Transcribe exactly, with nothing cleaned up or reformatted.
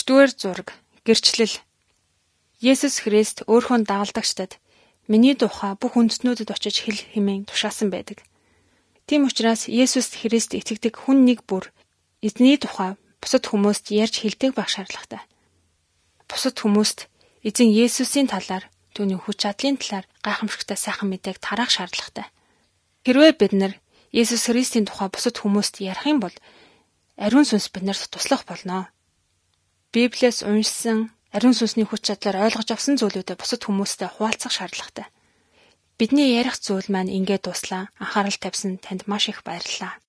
Дөрөвдүгээр зураг. Гэрчлэл. Есүс Христ өөрхөн дагалдагчдад миний тухай бүх үндэстнүүдэд очиж хэл хэмээн тушаасан байдаг. Тийм учраас Есүс Христ итгэдэг хүн нэг бүр эзний тухай бусад хүмүүст ярьж хэлдэг байх шаардлагатай. Бусад хүмүүст эзэн Есүсийн талаар, түүний хүч чадлын талаар гайхамшигтай сайхан мэдээг тараах шаардлагатай. Хэрвээ бид нар Есүс Христийн тухай бусад хүмүүст ярих юм бол ариун сүнс биднэрт туслах болно. Библиэс уншсан ариун сүнсний хүч чадлаар ойлгож авсан зүйлүүдэд бусад хүмүүстэй хуваалцах шаардлагатай. Бидний ярих зүйл маань ингээд дуслаа. Анхаарал тавьсан танд маш их баярлалаа.